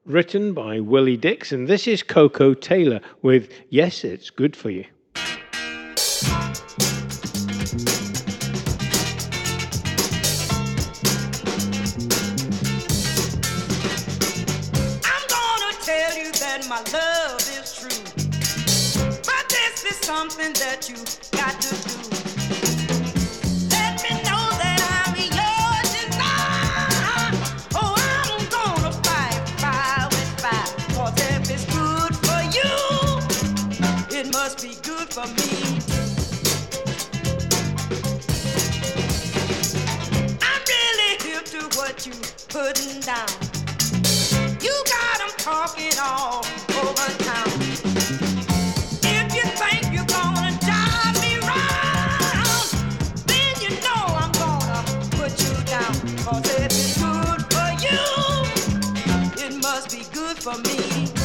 written by Willie Dix, and this is Coco Taylor with Yes, It's Good For You. I'm gonna tell you that my love is true, but this is something that you got to do. Let me know that I'm yours tonight. Oh, I'm gonna fight fire with fire, 'cause if it's good for you, it must be good for me. I'm really hip to what you putting down. You got 'em talking all over town. If you think you're gonna drive me round, then you know I'm gonna put you down. 'Cause if it's good for you, it must be good for me.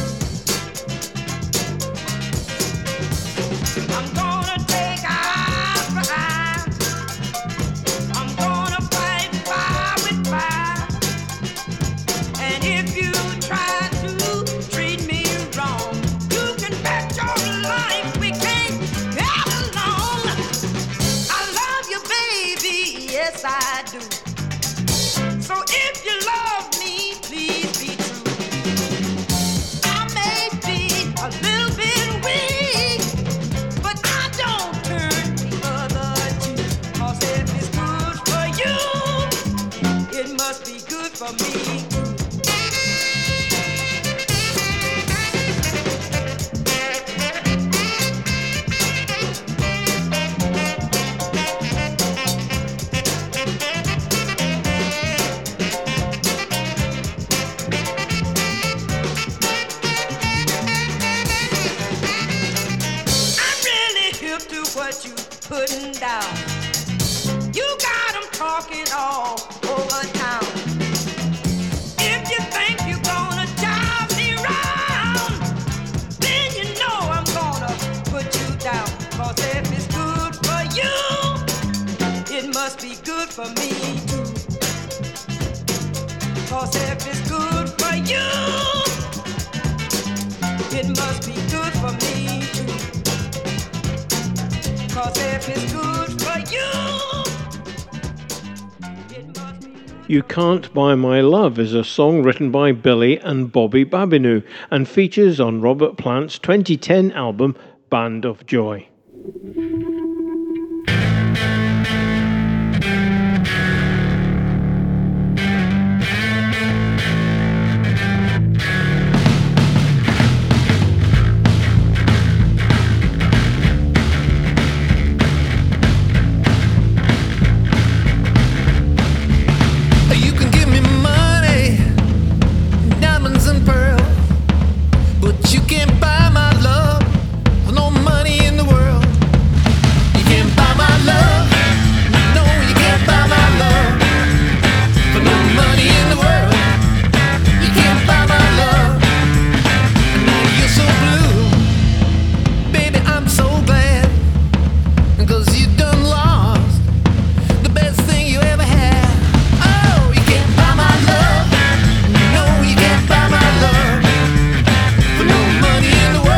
I'm gonna take eye for eye. I'm gonna fight fire with fire. And if you try to treat me wrong, you can bet your life we can't get along. I love you, baby, yes I do. So if you love me, please be true. I may be a little bit weak, but I don't turn the other cheek. 'Cause if it's good for you, it must be good for me. I'm really hip to what you putting down. You got 'em talking all over town. If you think you're gonna drive me round, then you know I'm gonna put you down. 'Cause if it's good for you, it must be good for me too. 'Cause if it's good for you, it must be good for me too. 'Cause if it's good for you, it must be. You Can't Buy My Love is a song written by Billy and Bobby Babineau and features on Robert Plant's 2010 album Band of Joy. You can give me money, diamonds and pearls, but you can't buy my love for no money in the world. You can't buy my love, no, you can't buy my love for no money in the world. You can't buy my love, I know you're so blue, baby, I'm so glad, 'cause you done lost the best thing you ever had. Oh, you can't buy my love, no, you can't buy my love for no money in the world.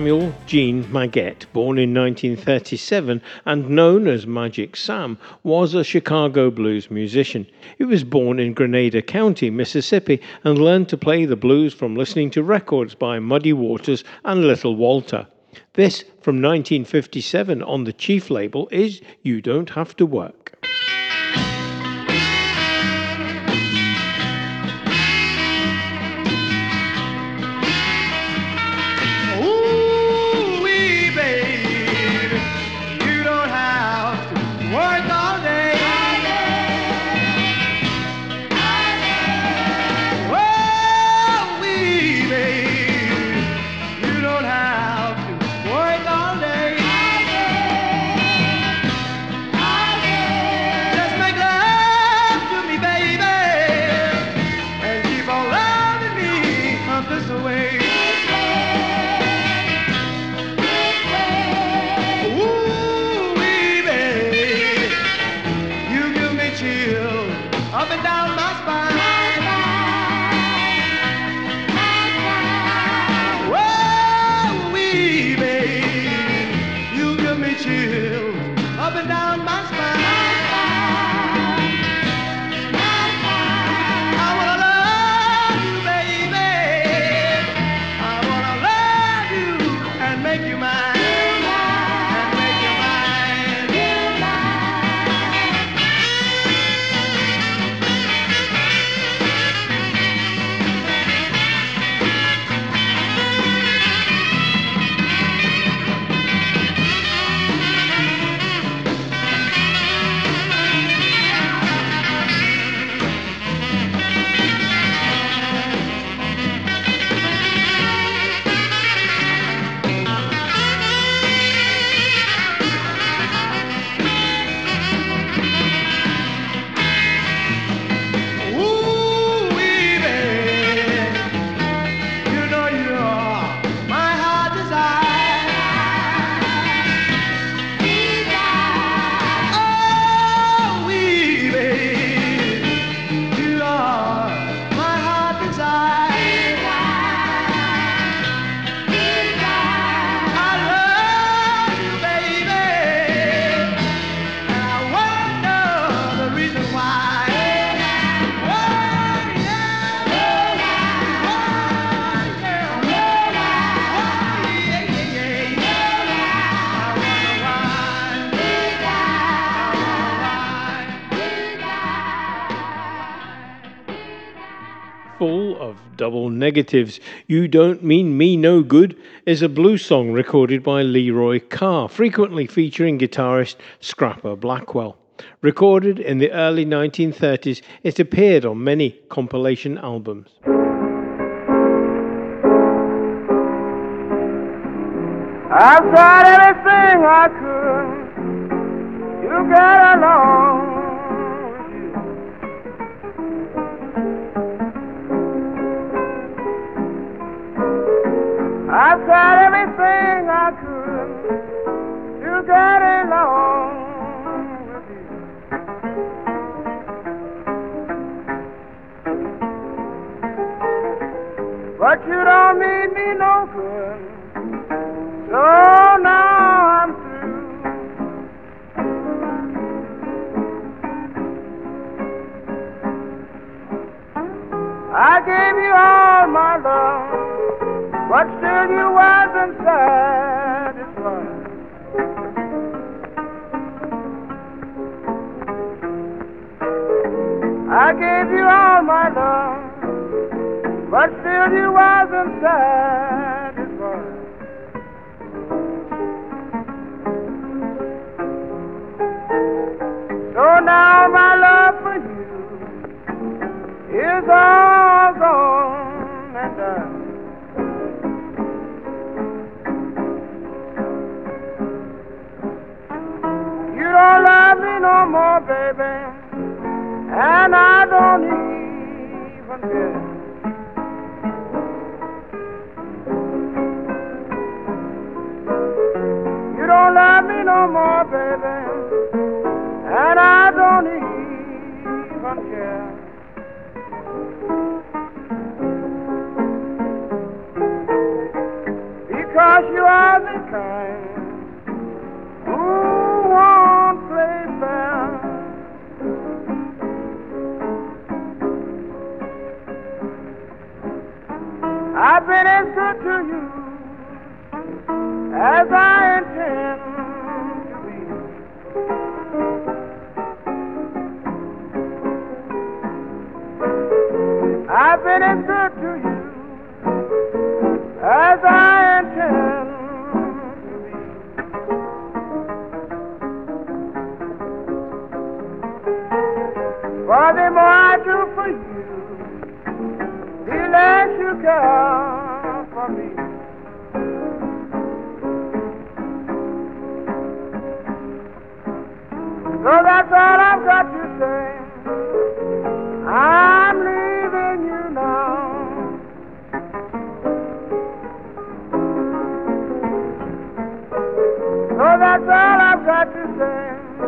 Samuel Jean Maggette, born in 1937 and known as Magic Sam, was a Chicago blues musician. He was born in Grenada County, Mississippi, and learned to play the blues from listening to records by Muddy Waters and Little Walter. This, from 1957 on the Chief label, is You Don't Have to Work. Full of double negatives. You Don't Mean Me No Good is a blues song recorded by Leroy Carr, frequently featuring guitarist Scrapper Blackwell. Recorded in the early 1930s, it appeared on many compilation albums. I've tried everything I could to get along with you. I've tried everything I could to get along with you. But you don't mean me no good, so now I'm through. I gave you all my love, but still you wasn't satisfied. I gave you all my love, but still you wasn't satisfied. So now my love for you is all gone and done. You don't love me no more, baby, and I don't even care. You don't love me no more, baby, and I don't even care. Because you are good to you as I intend to be. I've been as good to you as I intend to be. For the more I do for you, the less you care for me. So that's all I've got to say. I'm leaving you now. So that's all I've got to say.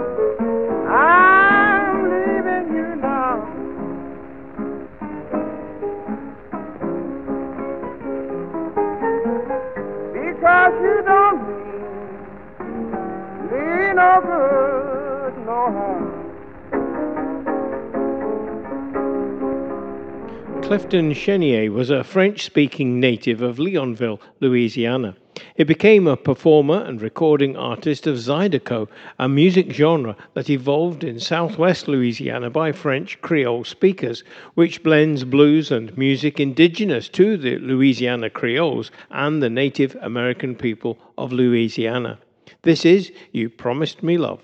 I'm leaving you now. Because you don't mean me no good, no harm. Clifton Chenier was a French-speaking native of Leonville, Louisiana. He became a performer and recording artist of Zydeco, a music genre that evolved in southwest Louisiana by French Creole speakers, which blends blues and music indigenous to the Louisiana Creoles and the Native American people of Louisiana. This is You Promised Me Love.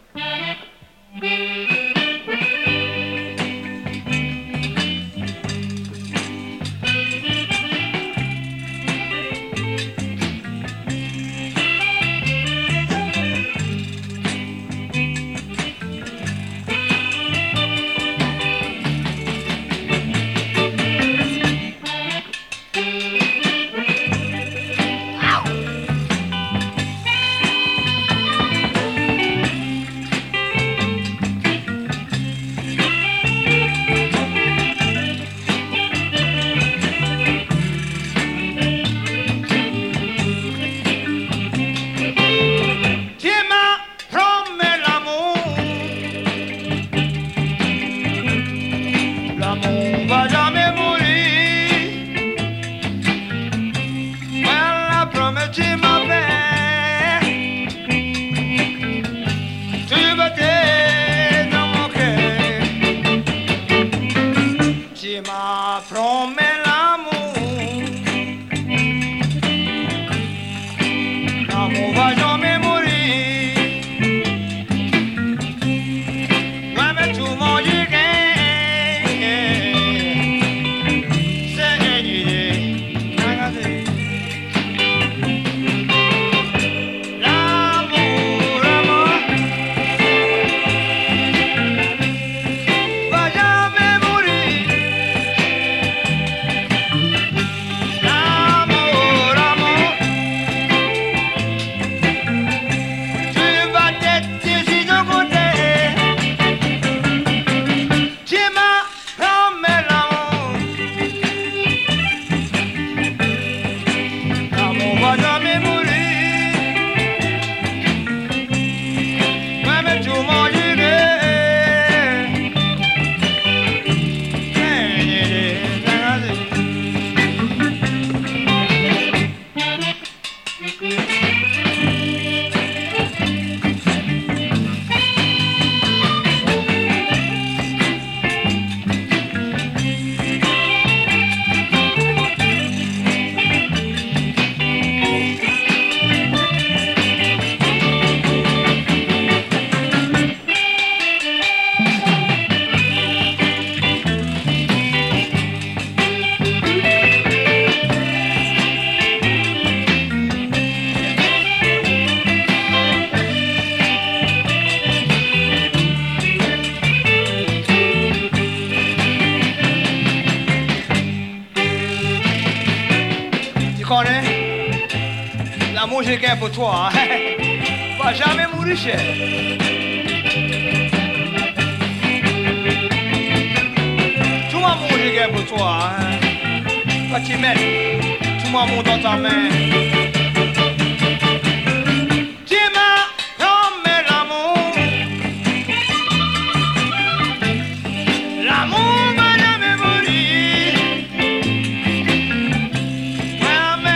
Est pour toi, va jamais mourir cher. Tout mon musique est pour toi, quand tu mets tout mon monde dans ta main. Tu m'as promis l'amour, l'amour va jamais mourir.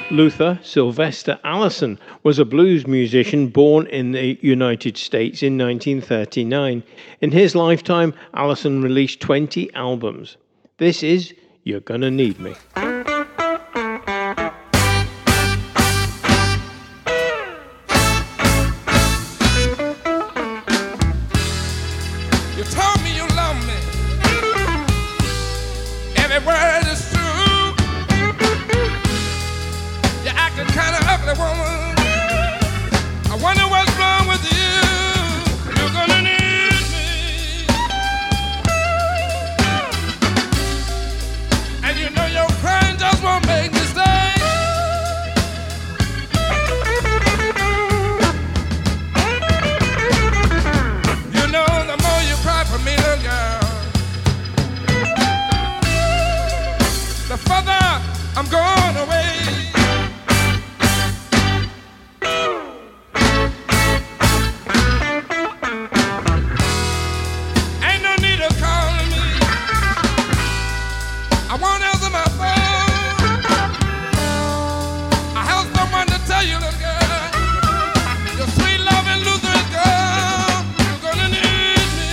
Luther Sylvester Allison was a blues musician born in the United States in 1939. In his lifetime, Allison released 20 albums. This is You're Gonna Need Me. You told me you love me. Every word is true. You're acting kind of ugly, woman. I wonder what's wrong with you. You're gonna need me. And you know your crying just won't make me stay. You know the more you cry for me, little girl, the further I'm going away. Ain't no need of calling me. I won't answer my phone. I have someone to tell you, little girl, your sweet loving Lutheran girl, you're gonna need me.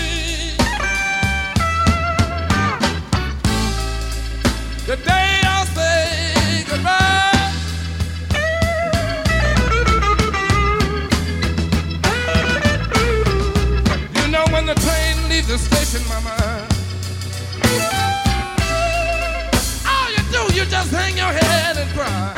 The day I'll say goodbye, you know when the train leaves the station, mama, all you do, you just hang your head and cry.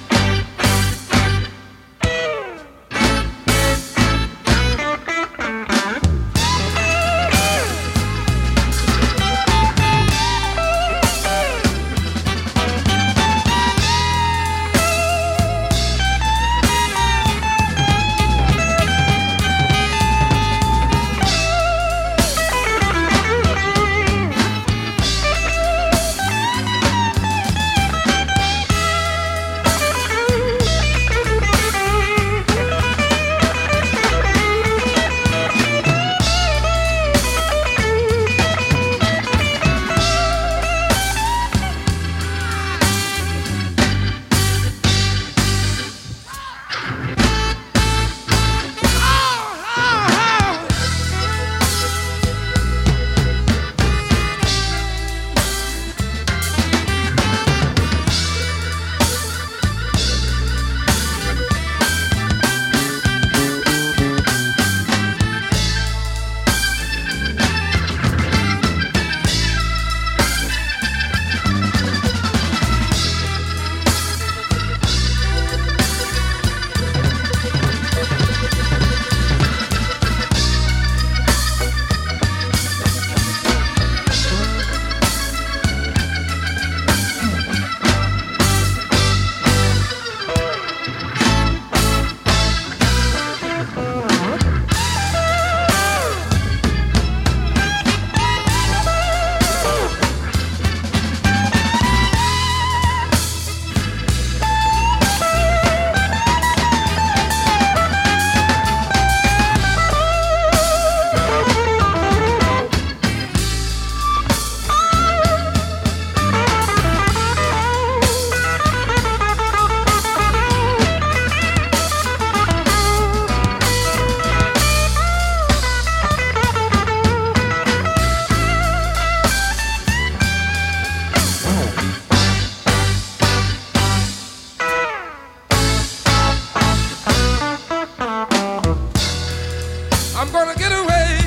I'm gonna get away.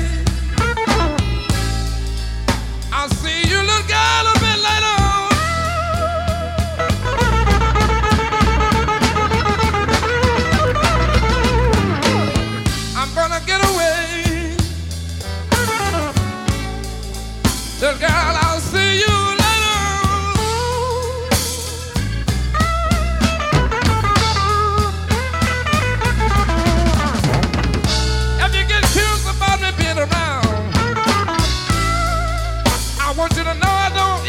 I'll see you, little girl, a bit later on. I'm gonna get away. Little girl, I'll see you later on. If you get curious about me being around, I want you to know I don't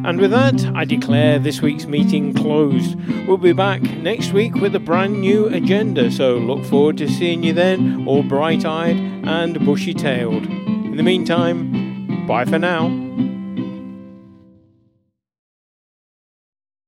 And with that, I declare this week's meeting closed. We'll be back next week with a brand new agenda, so look forward to seeing you then, all bright-eyed and bushy-tailed. In the meantime, bye for now.